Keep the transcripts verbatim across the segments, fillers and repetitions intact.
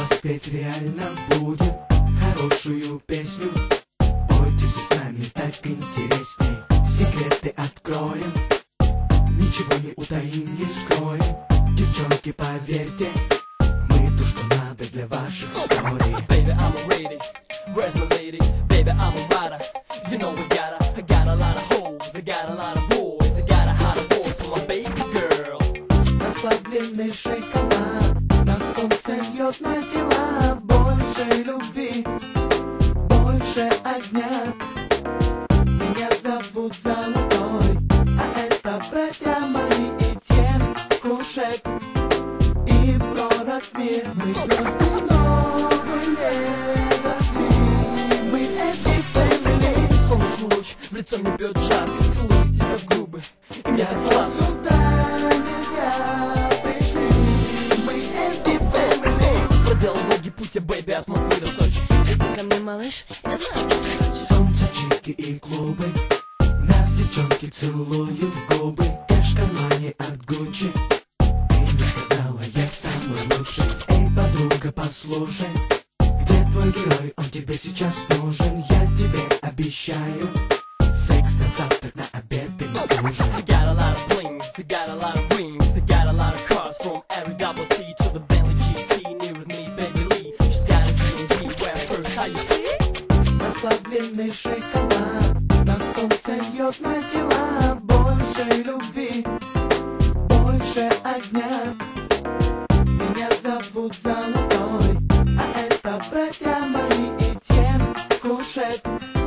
вас петь реально будем хорошую песню. Пойте с нами, так интересней. Секреты откроем, ничего не утаим, не скроем. Девчонки, поверьте, мы то, что надо для ваших историй. Baby, I'm ready. Where's my lady? Baby, I'm a rider. You know we gotta. I got a lot of hoes. I got a lot of boys. I got a hot boys for my baby girl. Расплавленный шоколад, над солнцем льет на тела. Больше любви, больше огня. Меня зовут Золотой, а это братья мои и Тен, Кушек и Пророк Мир. Мы звезды новые зашли, мы эс ди Family. Солнечный луч в лицо мне бьет жар. Целует тебя в губы, и мне так слабо. Сюда не зря пришли, мы эс ди Family. Проделал долгий путь, а бэйби, от Москвы до Сочи. Иди ко мне, малыш, я знаю, что хочешь. Солнце, чики и клубы, нас девчонки целуют в губы. Кэш в кармане от Гуччи, ты мне сказала, я самый лучший. Эй, подруга, послушай, где твой герой, он тебе сейчас нужен. Я тебе обещаю секс на завтрак, на обед и на ужин. I got a lot of blings, I got a lot of wings, I got a lot of cars from every double T to the Bentley джи ти. Near with me, baby Lee, she's got a D M G. Where first, how you see? Расплавленный шоколад, над солнцем льет на тела. Больше любви, больше огня. Меня зовут Золотой, а это братья мои и Тен, Кушек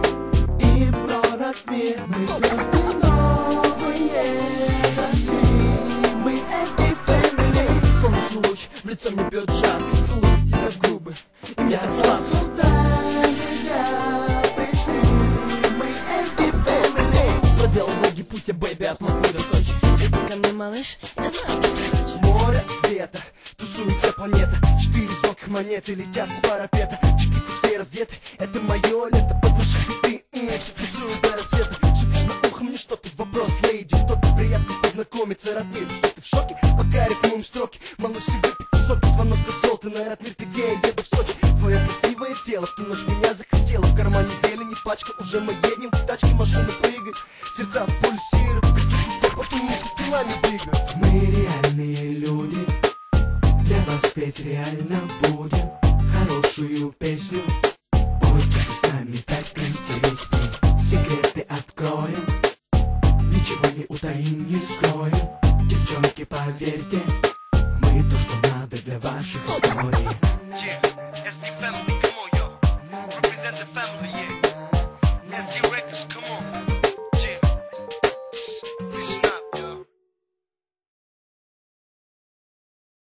и Пророк Мир. Мы звезды новые зашли, мы эс ди Family. Солнечный луч в лицо мне бьет жар. Целует тебя в губы, и мне так слабо. Сюда нельзя пришли, мы эс ди Family. Проделал долгий путь, а бэйби, от Москвы до Сочи. Иди ко мне, малыш, я знаю, что хочешь. Море света, тусуется планета. Четыре звонких монеты летят с парапета. Чики все раздеты, это мое лето. Под наши биты, м-м, все тусуют до рассвета. Шепчешь на ухо мне что-то, вопрос, лейди. Что-то приятно познакомиться, Ратмир. Что ты в шоке, пока рифмуем строки. Малыш, и выпей кусок, звонок от золота. На Ратмир, ты где, я еду в Сочи. Твое красивое тело в ту ночь меня захотело. В кармане зелени, пачка, уже мы едем в тачке, машина прыгает. Сердца пульсируют, потом все телами двигают. Мы реальные люди, для вас петь реально будем хорошую песню. Пойте с нами, так интересней. Секреты откроем, ничего не утаим, не скроем. Девчонки, поверьте, мы то, что надо для ваших историй.